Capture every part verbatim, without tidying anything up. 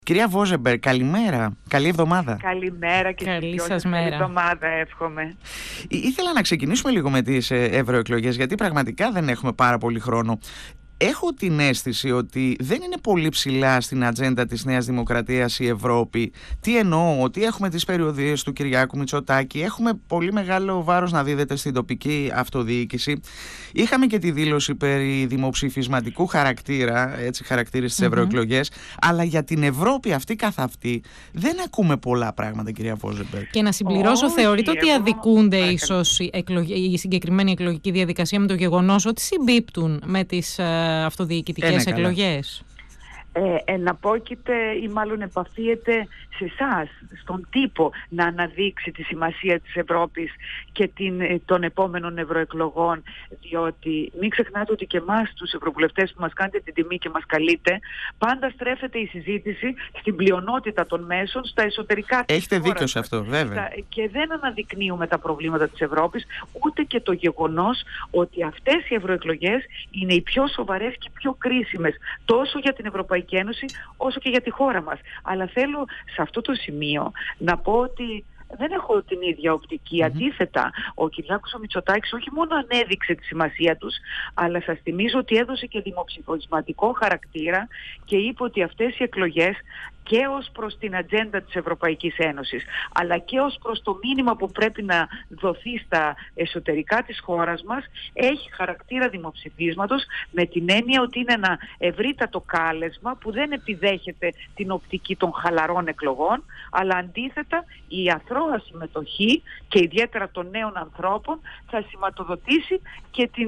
Κυρία Βόζεμπεργκ, καλημέρα. Καλή εβδομάδα. Καλημέρα και καλή σας μέρα. μέρα. Καλή εβδομάδα, εύχομαι. Ήθελα να ξεκινήσουμε λίγο με τις ευρωεκλογές, γιατί πραγματικά δεν έχουμε πάρα πολύ χρόνο. Έχω την αίσθηση ότι δεν είναι πολύ ψηλά στην ατζέντα της Νέας Δημοκρατίας η Ευρώπη. Τι εννοώ, ότι έχουμε τις περιοδίες του Κυριάκου Μητσοτάκη, έχουμε πολύ μεγάλο βάρος να δίδεται στην τοπική αυτοδιοίκηση. Είχαμε και τη δήλωση περί δημοψηφισματικού χαρακτήρα, έτσι χαρακτήρισε τις mm-hmm. ευρωεκλογές, αλλά για την Ευρώπη αυτή καθ' αυτή δεν ακούμε πολλά πράγματα, κυρία Βόζεμπεργκ. Και να συμπληρώσω, oh, θεωρείτε ότι εγώ... αδικούνται Παρακαλώ. ίσως η, εκλογ... η συγκεκριμένη εκλογική διαδικασία με το γεγονός ότι συμπίπτουν με τις αυτοδιοικητικές ναι, εκλογές? Ε, εναπόκειται ή μάλλον επαφίεται σε εσάς, στον τύπο, να αναδείξει τη σημασία της Ευρώπης και την, των επόμενων ευρωεκλογών, διότι μην ξεχνάτε ότι και εμάς τους ευρωβουλευτές που μας κάνετε την τιμή και μας καλείτε, πάντα στρέφεται η συζήτηση στην πλειονότητα των μέσων, στα εσωτερικά της Έχετε χώρας. δίκιο σε αυτό, βέβαια. Και δεν αναδεικνύουμε τα προβλήματα της Ευρώπης, ούτε και το γεγονός ότι αυτές οι ευρωεκλογές είναι οι πιο σοβαρές και πιο κρίσιμες, τόσο για την Ευρωπαϊκή Ένωση όσο και για τη χώρα μας. Αλλά θέλω σε αυτό το σημείο να πω ότι δεν έχω την ίδια οπτική. Mm-hmm. Αντίθετα, ο Κυριάκος ο Μητσοτάκης όχι μόνο ανέδειξε τη σημασία τους, αλλά σας θυμίζω ότι έδωσε και δημοψηφισματικό χαρακτήρα και είπε ότι αυτές οι εκλογές και ως προς την ατζέντα της Ευρωπαϊκής Ένωσης, αλλά και ως προς το μήνυμα που πρέπει να δοθεί στα εσωτερικά της χώρας μας, έχει χαρακτήρα δημοψηφίσματος, με την έννοια ότι είναι ένα ευρύτατο κάλεσμα που δεν επιδέχεται την οπτική των χαλαρών εκλογών, αλλά αντίθετα η αθρώα συμμετοχή και ιδιαίτερα των νέων ανθρώπων θα σηματοδοτήσει και την,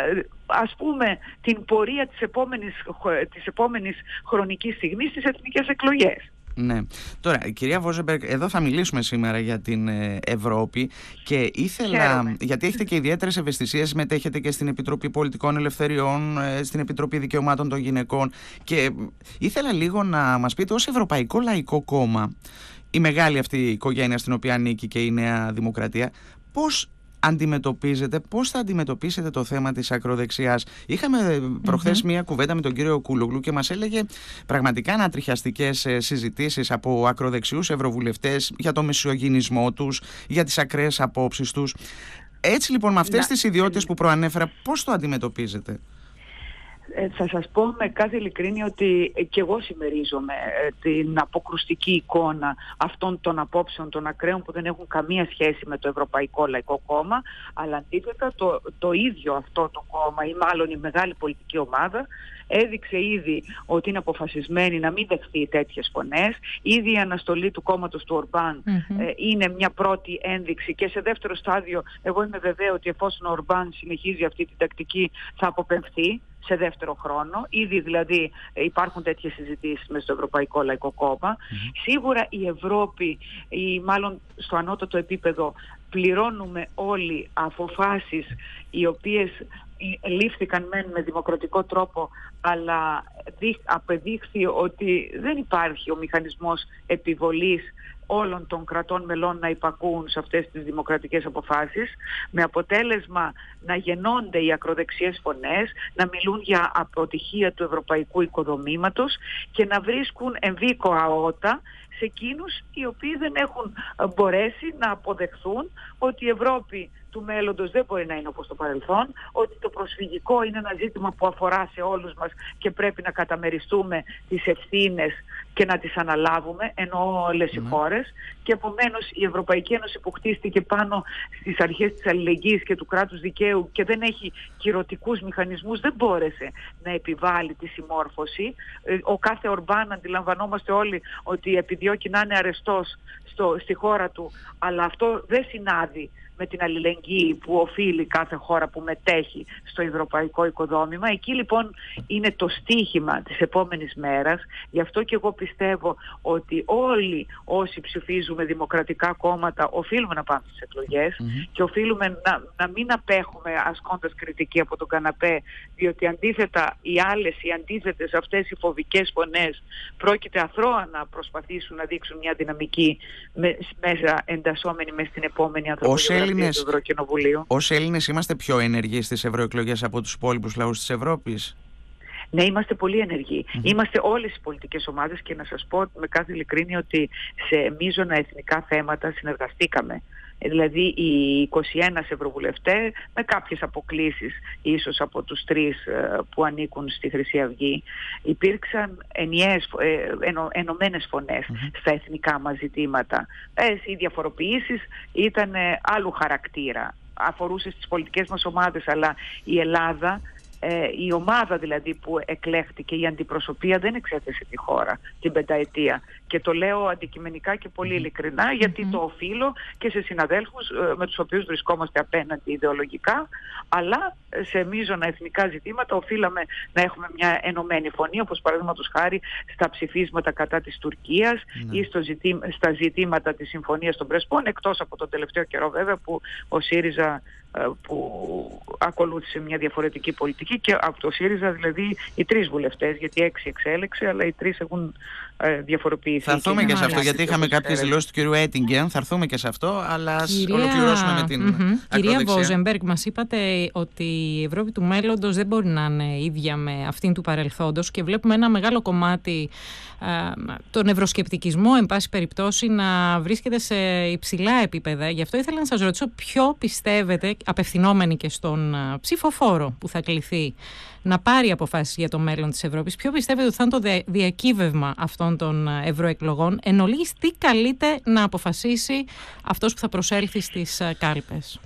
ας πούμε, την πορεία της επόμενης, της επόμενης χρονικής στιγμής στις εθνικές εκλογές. Ναι. Τώρα, κυρία Βόζεμπεργκ, εδώ θα μιλήσουμε σήμερα για την Ευρώπη και ήθελα, Χαίρομαι. γιατί έχετε και ιδιαίτερες ευαισθησίες, συμμετέχετε και στην Επιτροπή Πολιτικών Ελευθεριών, στην Επιτροπή Δικαιωμάτων των Γυναικών, και ήθελα λίγο να μας πείτε, ως Ευρωπαϊκό Λαϊκό Κόμμα, η μεγάλη αυτή οικογένεια στην οποία ανήκει και η Νέα Δημοκρατία, πώς αντιμετωπίζετε, πώς θα αντιμετωπίσετε το θέμα της ακροδεξιάς? Είχαμε προχθές mm-hmm. μία κουβέντα με τον κύριο Κούλογλου και μας έλεγε πραγματικά ανατριχιαστικές συζητήσεις από ακροδεξιούς ευρωβουλευτές για το μεσογεινισμό τους, για τις ακραίες απόψεις τους. Έτσι λοιπόν, με αυτές yeah. τις ιδιότητες που προανέφερα, πώς το αντιμετωπίζετε? Ε, θα σας πω με κάθε ειλικρίνεια ότι και εγώ συμμερίζομαι ε, την αποκρουστική εικόνα αυτών των απόψεων των ακραίων που δεν έχουν καμία σχέση με το Ευρωπαϊκό Λαϊκό Κόμμα, αλλά αντίθετα το, το ίδιο αυτό το κόμμα, ή μάλλον η μεγάλη πολιτική ομάδα, έδειξε ήδη ότι είναι αποφασισμένη να μην δεχθεί τέτοιες φωνές. Ήδη η αναστολή του κόμματος του Ορμπάν mm-hmm. ε, είναι μια πρώτη ένδειξη, και σε δεύτερο στάδιο εγώ είμαι βεβαία ότι εφόσον ο Ορμπάν συνεχίζει αυτή την τακτική θα αποπεμφθεί σε δεύτερο χρόνο. Ήδη δηλαδή υπάρχουν τέτοιες συζητήσεις μες στο Ευρωπαϊκό Λαϊκό Κόμμα. Mm-hmm. Σίγουρα η Ευρώπη, ή μάλλον στο ανώτατο επίπεδο, πληρώνουμε όλοι αποφάσεις οι οποίες λήφθηκαν μεν με δημοκρατικό τρόπο, αλλά απεδείχθη ότι δεν υπάρχει ο μηχανισμός επιβολής όλων των κρατών μελών να υπακούουν σε αυτές τις δημοκρατικές αποφάσεις, με αποτέλεσμα να γεννώνται οι ακροδεξιές φωνές, να μιλούν για αποτυχία του ευρωπαϊκού οικοδομήματος και να βρίσκουν εμβίκοα ότα σε εκείνους οι οποίοι δεν έχουν μπορέσει να αποδεχθούν ότι η Ευρώπη του μέλλοντος δεν μπορεί να είναι όπως το παρελθόν, ότι το προσφυγικό είναι ένα ζήτημα που αφορά σε όλους μας και πρέπει να καταμεριστούμε τις ευθύνες και να τις αναλάβουμε, ενώ όλες οι χώρες, και επομένως η Ευρωπαϊκή Ένωση που χτίστηκε πάνω στις αρχές της αλληλεγγύης και του κράτους δικαίου και δεν έχει κυρωτικούς μηχανισμούς, δεν μπόρεσε να επιβάλλει τη συμμόρφωση. Ο κάθε Ορμπάν, αντιλαμβανόμαστε όλοι ότι επιδιώκει να είναι αρεστός στο, στη χώρα του, αλλά αυτό δεν συνάδει με την αλληλεγγύη που οφείλει κάθε χώρα που μετέχει στο ευρωπαϊκό οικοδόμημα. Εκεί λοιπόν είναι το στίχημα της επόμενης μέρας. Γι' αυτό και εγώ πιστεύω ότι όλοι όσοι ψηφίζουμε δημοκρατικά κόμματα οφείλουμε να πάμε στις εκλογές mm-hmm. και οφείλουμε να, να μην απέχουμε ασκώντας κριτική από τον καναπέ, διότι αντίθετα οι άλλες, οι αντίθετες αυτές οι φοβικές φωνές πρόκειται αθρώα να προσπαθήσουν να δείξουν μια δυναμική με, μέσα εντασσόμενη μες στην επόμενη ανθρωπογραφία του Ευρωκοινοβουλίου. Ως Έλληνες είμαστε πιο ενεργοί στις ευρωεκλογές από τους υπόλοιπους λαούς της Ευρώπης? Ναι, είμαστε πολύ ενεργοί. Mm-hmm. Είμαστε όλες οι πολιτικές ομάδες και να σας πω με κάθε ειλικρίνεια ότι σε μείζωνα εθνικά θέματα συνεργαστήκαμε. Δηλαδή οι είκοσι ένα ευρωβουλευτές, με κάποιες αποκλίσεις ίσως από τους τρεις που ανήκουν στη Χρυσή Αυγή, υπήρξαν ενιαίες, ενω, ενωμένες φωνές mm-hmm. στα εθνικά μας ζητήματα. Ε, οι διαφοροποιήσεις ήταν άλλου χαρακτήρα. Αφορούσε στις πολιτικές μας ομάδες, αλλά η Ελλάδα, ε, η ομάδα δηλαδή που εκλέχτηκε, η αντιπροσωπεία δεν εξέθεσε τη χώρα την πενταετία. Και το λέω αντικειμενικά και πολύ ειλικρινά, γιατί mm-hmm. το οφείλω και σε συναδέλφους ε, με τους οποίους βρισκόμαστε απέναντι ιδεολογικά, αλλά σε μείζωνα εθνικά ζητήματα οφείλαμε να έχουμε μια ενωμένη φωνή, όπως παραδείγματος χάρη στα ψηφίσματα κατά της Τουρκίας mm-hmm. ή στο ζητή, στα ζητήματα της Συμφωνίας των Πρεσπών, εκτός από τον τελευταίο καιρό βέβαια που ο ΣΥΡΙΖΑ που ακολούθησε μια διαφορετική πολιτική, και από το ΣΥΡΙΖΑ δηλαδή οι τρεις βουλευτές, γιατί έξι εξέλεξε, αλλά οι τρεις έχουν ε, διαφοροποιηθεί. Θα έρθουμε και, και σε αυτό, γιατί είχαμε κάποιες δηλώσεις του κυρίου Έτιγκεν, θα έρθουμε και σε αυτό, αλλά ας Κυρία... ολοκληρώσουμε με την mm-hmm. Κυρία Βόζεμπεργκ, μας είπατε ότι η Ευρώπη του μέλλοντος δεν μπορεί να είναι ίδια με αυτήν του παρελθόντος και βλέπουμε ένα μεγάλο κομμάτι, ε, τον ευρωσκεπτικισμό εν πάση περιπτώσει, να βρίσκεται σε υψηλά επίπεδα. Γι' αυτό ήθελα να σας ρωτήσω ποιο πιστεύετε, απευθυνόμενοι και στον ψηφοφόρο που θα κληθεί να πάρει αποφάσεις για το μέλλον της Ευρώπης, ποιο πιστεύετε ότι θα είναι το διακύβευμα αυτών των ευρωεκλογών? Εν ολίγης, τι καλείται να αποφασίσει αυτός που θα προσέλθει στις κάλπες?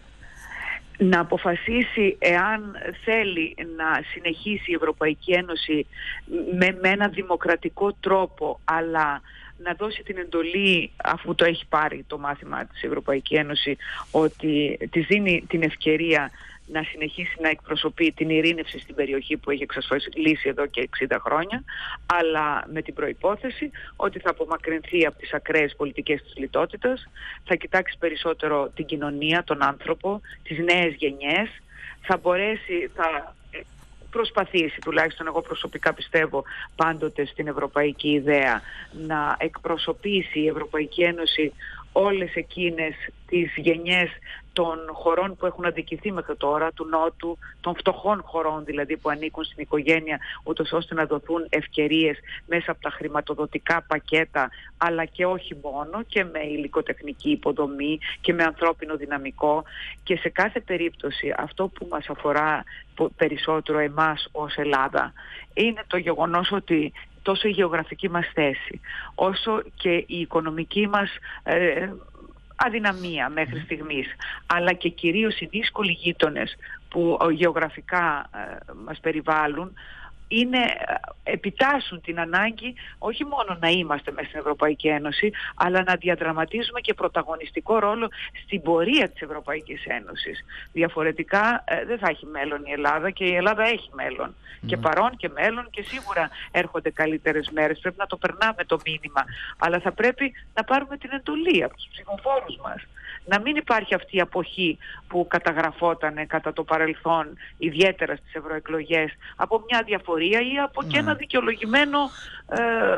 Να αποφασίσει εάν θέλει να συνεχίσει η Ευρωπαϊκή Ένωση με, με ένα δημοκρατικό τρόπο, αλλά να δώσει την εντολή, αφού το έχει πάρει το μάθημα της Ευρωπαϊκή Ένωση, ότι της δίνει την ευκαιρία να συνεχίσει να εκπροσωπεί την ειρήνευση στην περιοχή που έχει εξασφαλίσει εδώ και εξήντα χρόνια, αλλά με την προϋπόθεση ότι θα απομακρυνθεί από τις ακραίες πολιτικές της λιτότητας, θα κοιτάξει περισσότερο την κοινωνία, τον άνθρωπο, τις νέες γενιές, θα μπορέσει, θα προσπαθήσει, τουλάχιστον εγώ προσωπικά πιστεύω πάντοτε στην ευρωπαϊκή ιδέα, να εκπροσωπήσει η Ευρωπαϊκή Ένωση όλες εκείνες τις γενιές των χωρών που έχουν αδικηθεί μέχρι τώρα, του Νότου, των φτωχών χωρών δηλαδή που ανήκουν στην οικογένεια, ούτως ώστε να δοθούν ευκαιρίες μέσα από τα χρηματοδοτικά πακέτα, αλλά και όχι μόνο, και με υλικοτεχνική υποδομή και με ανθρώπινο δυναμικό. Και σε κάθε περίπτωση αυτό που μας αφορά περισσότερο εμάς ως Ελλάδα είναι το γεγονός ότι τόσο η γεωγραφική μας θέση, όσο και η οικονομική μας ε, αδυναμία μέχρι στιγμής, αλλά και κυρίως οι δύσκολοι γείτονες που γεωγραφικά ε, μας περιβάλλουν, είναι, επιτάσσουν την ανάγκη όχι μόνο να είμαστε μέσα στην Ευρωπαϊκή Ένωση, αλλά να διαδραματίζουμε και πρωταγωνιστικό ρόλο στην πορεία της Ευρωπαϊκής Ένωσης. Διαφορετικά ε, δεν θα έχει μέλλον η Ελλάδα, και η Ελλάδα έχει μέλλον. Mm. Και παρόν και μέλλον, και σίγουρα έρχονται καλύτερες μέρες. Πρέπει να το περνάμε το μήνυμα, αλλά θα πρέπει να πάρουμε την εντολή από τους ψηφοφόρους μας. Να μην υπάρχει αυτή η αποχή που καταγραφόταν κατά το παρελθόν, ιδιαίτερα στις ευρωεκλογές, από μια διαφορία ή από και ένα δικαιολογημένο, ε, ε,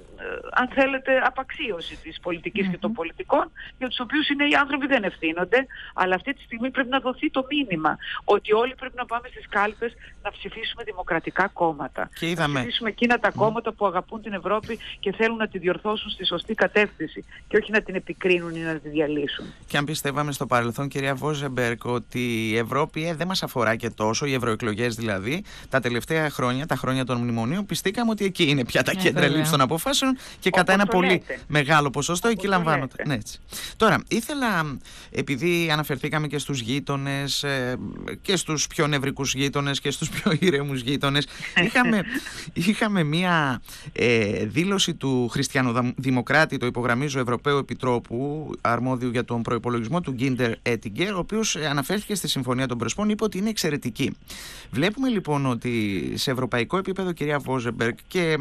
αν θέλετε, απαξίωση της πολιτικής mm-hmm. και των πολιτικών, για τους οποίους είναι οι άνθρωποι δεν ευθύνονται, αλλά αυτή τη στιγμή πρέπει να δοθεί το μήνυμα ότι όλοι πρέπει να πάμε στις κάλπες να ψηφίσουμε δημοκρατικά κόμματα. Και είδαμε... Να ψηφίσουμε εκείνα τα κόμματα που αγαπούν την Ευρώπη και θέλουν να τη διορθώσουν στη σωστή κατεύθυνση, και όχι να την επικρίνουν ή να τη διαλύσουν. Και αν πιστεύαμε στο παρελθόν, κυρία Βόζεμπεργκ, ότι η Ευρώπη ε, δεν μας αφορά και τόσο, οι ευρωεκλογές δηλαδή, τα τελευταία χρόνια, τα χρόνια των μνημονίων, πιστήκαμε ότι εκεί είναι πια τα yeah, κέντρα λήψης των αποφάσεων και κατά ένα πολύ λέτε. μεγάλο ποσοστό εκεί λαμβάνονται. Ναι, έτσι. Τώρα, ήθελα, επειδή αναφερθήκαμε και στους γείτονες, ε, και στους πιο νευρικούς γείτονες και στους πιο ήρεμους γείτονες, είχαμε, είχαμε μία ε, δήλωση του χριστιανοδημοκράτη, το υπογραμμίζω, Ευρωπαίου Επιτρόπου, αρμόδιου για τον προϋπολογισμό, του Γκίντερ Έτιγκερ, ο οποίος αναφέρθηκε στη Συμφωνία των Πρεσπών, είπε ότι είναι εξαιρετική. Βλέπουμε λοιπόν ότι σε ευρωπαϊκό επίπεδο, κυρία Βόζεμπεργκ, και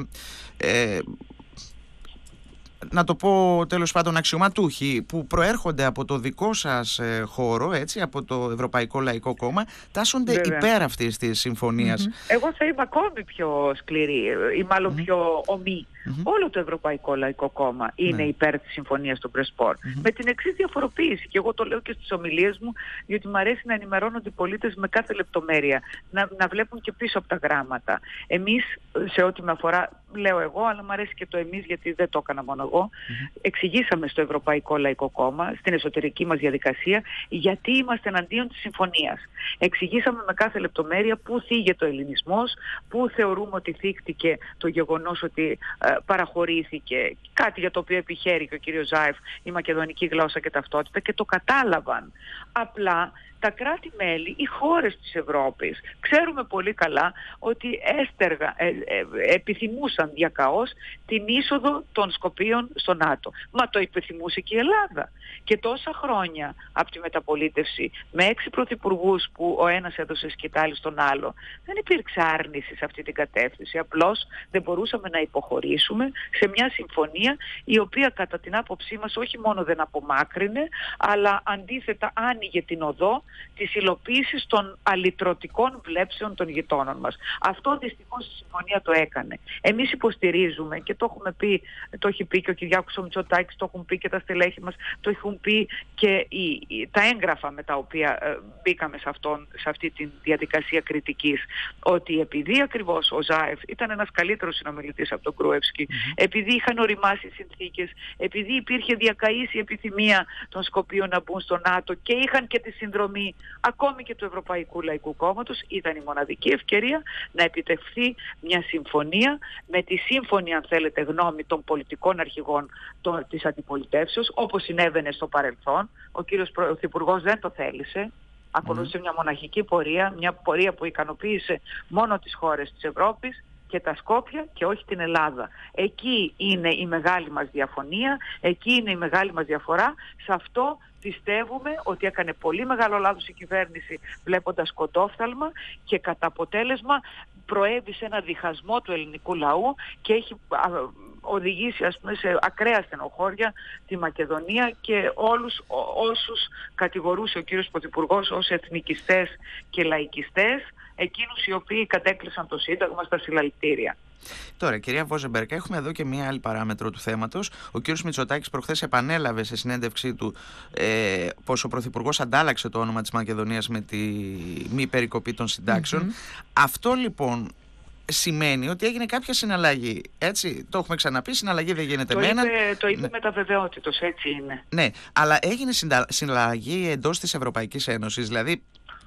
ε, να το πω τέλος πάντων αξιωματούχοι που προέρχονται από το δικό σας ε, χώρο, έτσι, από το Ευρωπαϊκό Λαϊκό Κόμμα, τάσσονται Βέβαια. υπέρ αυτής της συμφωνίας. Mm-hmm. Εγώ θα είμαι ακόμη πιο σκληρή ή μάλλον mm-hmm. πιο ομή Mm-hmm. Όλο το Ευρωπαϊκό Λαϊκό Κόμμα είναι mm-hmm. υπέρ της συμφωνίας των Πρεσπόρ. Mm-hmm. Με την εξής διαφοροποίηση, και εγώ το λέω και στις ομιλίες μου, γιατί μου αρέσει να ενημερώνονται οι πολίτες με κάθε λεπτομέρεια, να, να βλέπουν και πίσω από τα γράμματα. Εμείς, σε ό,τι με αφορά, λέω εγώ, αλλά μου αρέσει και το εμείς, γιατί δεν το έκανα μόνο εγώ, mm-hmm. εξηγήσαμε στο Ευρωπαϊκό Λαϊκό Κόμμα, στην εσωτερική μας διαδικασία, γιατί είμαστε εναντίον της συμφωνίας. Εξηγήσαμε με κάθε λεπτομέρεια πού θίγεται ο ελληνισμός, πού θεωρούμε ότι θύχτηκε το γεγονός ότι ε, παραχωρήθηκε, κάτι για το οποίο επιχαίρει και ο κύριος Ζάεφ, η μακεδονική γλώσσα και ταυτότητα, και το κατάλαβαν. Απλά τα κράτη-μέλη, οι χώρες της Ευρώπης, ξέρουμε πολύ καλά ότι έστεργα ε, ε, επιθυμούσαν διακαώς την είσοδο των Σκοπίων στο ΝΑΤΟ. Μα το επιθυμούσε και η Ελλάδα. Και τόσα χρόνια από τη μεταπολίτευση, με έξι πρωθυπουργούς που ο ένας έδωσε σκητάλη στον άλλο, δεν υπήρξε άρνηση σε αυτή την κατεύθυνση. Απλώς δεν μπορούσαμε να υποχωρήσουμε σε μια συμφωνία η οποία κατά την άποψή μας όχι μόνο δεν απομάκρυνε, αλλά αντίθετα άνοιγε την οδό της υλοποίησης των αλυτρωτικών βλέψεων των γειτόνων μας. Αυτό δυστυχώς η συμφωνία το έκανε. Εμείς υποστηρίζουμε, και το έχουμε πει, το έχει πει και ο Κυριάκος ο Μητσοτάκης, το έχουν πει και τα στελέχη μας, το έχουν πει και οι, οι, τα έγγραφα με τα οποία ε, μπήκαμε σε, αυτόν, σε αυτή τη διαδικασία κριτικής, ότι επειδή ακριβώς ο Ζάεφ ήταν ένας καλύτερος συνομιλητής από τον Γκρούευσκι, mm-hmm. επειδή είχαν οριμάσει οι συνθήκες, επειδή υπήρχε διακαής η επιθυμία των Σκοπίων να μπουν στο ΝΑΤΟ και είχαν και τη συνδρομή ακόμη και του Ευρωπαϊκού Λαϊκού Κόμματος, ήταν η μοναδική ευκαιρία να επιτευχθεί μια συμφωνία με τη σύμφωνη, αν θέλετε, γνώμη των πολιτικών αρχηγών των, της αντιπολιτεύσεως, όπως συνέβαινε στο παρελθόν. Ο κύριος Πρωθυπουργός δεν το θέλησε. Ακολούθησε mm. μια μοναχική πορεία, μια πορεία που ικανοποίησε μόνο τις χώρες της Ευρώπης και τα Σκόπια και όχι την Ελλάδα. Εκεί είναι η μεγάλη μας διαφωνία, εκεί είναι η μεγάλη μας διαφορά. Σε αυτό πιστεύουμε ότι έκανε πολύ μεγάλο λάθος η κυβέρνηση βλέποντας κοντόφθαλμα και κατά αποτέλεσμα προέβη σε ένα διχασμό του ελληνικού λαού και έχει οδηγήσει, ας πούμε, σε ακραία στενοχώρια τη Μακεδονία και όλους όσους κατηγορούσε ο κύριος Πρωθυπουργός ως εθνικιστές και λαϊκιστές, εκείνους οι οποίοι κατέκλυσαν το Σύνταγμα στα συλλαλητήρια. Τώρα, κυρία Βόζεμπεργκ, έχουμε εδώ και μία άλλη παράμετρο του θέματος. Ο κύριος Μητσοτάκης προχθές επανέλαβε σε συνέντευξή του ε, πως ο Πρωθυπουργός αντάλλαξε το όνομα της Μακεδονίας με τη μη περικοπή των συντάξεων. Mm-hmm. Αυτό λοιπόν σημαίνει ότι έγινε κάποια συναλλαγή. Έτσι, το έχουμε ξαναπεί, συναλλαγή δεν γίνεται το με έναν. Το είπε ναι. με τα βεβαιότητος, έτσι είναι. Ναι, αλλά έγινε συναλλαγή εντός της Ευρωπαϊκής Ένωσης, δηλαδή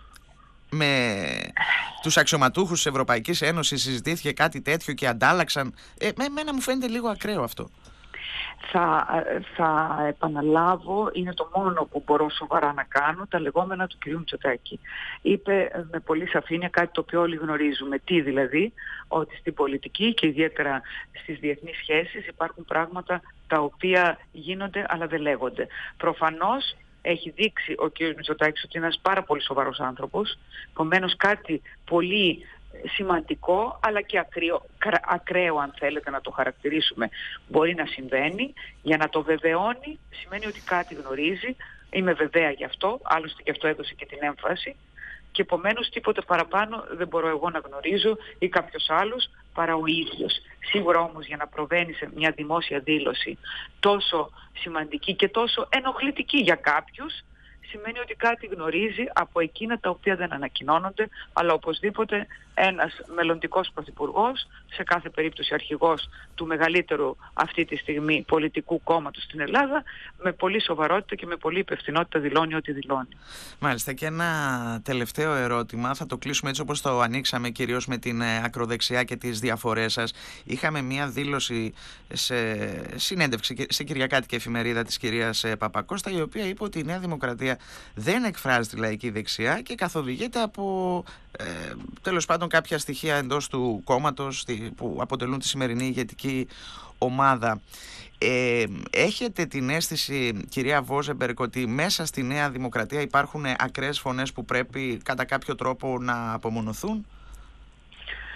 με τους αξιωματούχους της Ευρωπαϊκής Ένωσης συζητήθηκε κάτι τέτοιο και αντάλλαξαν. Ε, με εμένα μου φαίνεται λίγο ακραίο αυτό. Θα, θα επαναλάβω, είναι το μόνο που μπορώ σοβαρά να κάνω, τα λεγόμενα του κ. Μητσοτάκη. Είπε με πολύ σαφήνεια κάτι το οποίο όλοι γνωρίζουμε. Τι δηλαδή? Ότι στην πολιτική και ιδιαίτερα στις διεθνείς σχέσεις υπάρχουν πράγματα τα οποία γίνονται αλλά δεν λέγονται. Προφανώς έχει δείξει ο κ. Μητσοτάκης ότι είναι ένας πάρα πολύ σοβαρός άνθρωπος, επομένως κάτι πολύ σημαντικό αλλά και ακραίο, ακραίο αν θέλετε να το χαρακτηρίσουμε μπορεί να συμβαίνει. Για να το βεβαιώνει σημαίνει ότι κάτι γνωρίζει, είμαι βεβαία γι' αυτό, άλλωστε γι' αυτό έδωσε και την έμφαση, και επομένως τίποτε παραπάνω δεν μπορώ εγώ να γνωρίζω ή κάποιος άλλος παρά ο ίδιος. Σίγουρα όμως για να προβαίνει σε μια δημόσια δήλωση τόσο σημαντική και τόσο ενοχλητική για κάποιους, σημαίνει ότι κάτι γνωρίζει από εκείνα τα οποία δεν ανακοινώνονται, αλλά οπωσδήποτε ένας μελλοντικός πρωθυπουργός, σε κάθε περίπτωση αρχηγός του μεγαλύτερου αυτή τη στιγμή πολιτικού κόμματος στην Ελλάδα, με πολύ σοβαρότητα και με πολύ υπευθυνότητα δηλώνει ό,τι δηλώνει. Μάλιστα, και ένα τελευταίο ερώτημα, θα το κλείσουμε έτσι όπως το ανοίξαμε, κυρίως με την ακροδεξιά και τις διαφορές σας. Είχαμε μία δήλωση σε συνέντευξη σε κυριακάτικη εφημερίδα της κυρίας Παπακώστα, η οποία είπε ότι η Νέα Δημοκρατία δεν εκφράζει τη λαϊκή δεξιά και καθοδηγείται από ε, τέλος πάντων κάποια στοιχεία εντός του κόμματος που αποτελούν τη σημερινή ηγετική ομάδα. Ε, έχετε την αίσθηση, κυρία Βόζεμπεργκ, ότι μέσα στη Νέα Δημοκρατία υπάρχουν ακραίες φωνές που πρέπει κατά κάποιο τρόπο να απομονωθούν?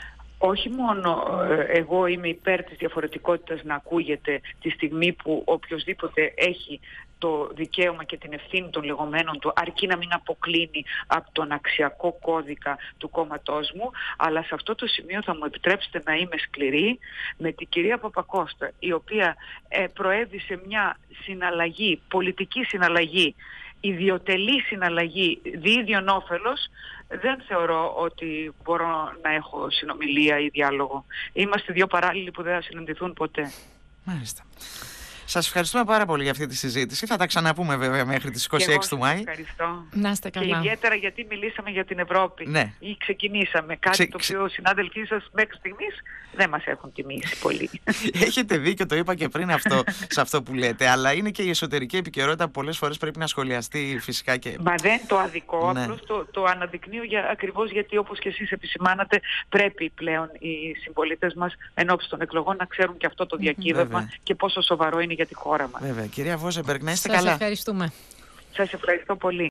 όχι μόνο εγώ είμαι υπέρ της διαφορετικότητας να ακούγεται τη στιγμή που οποιοσδήποτε έχει το δικαίωμα και την ευθύνη των λεγόμενων του, αρκεί να μην αποκλίνει από τον αξιακό κώδικα του κόμματός μου, αλλά σε αυτό το σημείο θα μου επιτρέψετε να είμαι σκληρή με την κυρία Παπακώστα, η οποία ε, προέβη σε μια συναλλαγή, πολιτική συναλλαγή, ιδιωτελή συναλλαγή διίδιον όφελος. Δεν θεωρώ ότι μπορώ να έχω συνομιλία ή διάλογο. Είμαστε δύο παράλληλοι που δεν θα συναντηθούν ποτέ. Μάλιστα. Σας ευχαριστούμε πάρα πολύ για αυτή τη συζήτηση. Θα τα ξαναπούμε βέβαια μέχρι τις είκοσι έξι του Μάη. Ευχαριστώ. Να είστε καλά. Και ιδιαίτερα γιατί μιλήσαμε για την Ευρώπη. Ναι. Ή ξεκινήσαμε. Κάτι Ξε... το οποίο οι συνάδελφοί σας μέχρι στιγμής δεν μας έχουν τιμήσει πολύ. Έχετε δίκιο, το είπα και πριν αυτό, σε αυτό που λέτε. Αλλά είναι και η εσωτερική επικαιρότητα που πολλές φορές πρέπει να σχολιαστεί φυσικά. Και... Μα δεν το αδικό. Ναι. Απλώς το, το αναδεικνύω για, ακριβώς γιατί, όπως και εσείς επισημάνατε, πρέπει πλέον οι συμπολίτες μας ενώπιση των εκλογών να ξέρουν και αυτό το διακύβευμα Βέβαια. και πόσο σοβαρό είναι για τη χώρα μας. Βέβαια. Κυρία Βόζεμπεργκ, να είστε Σας καλά. ευχαριστούμε. Σας ευχαριστώ πολύ.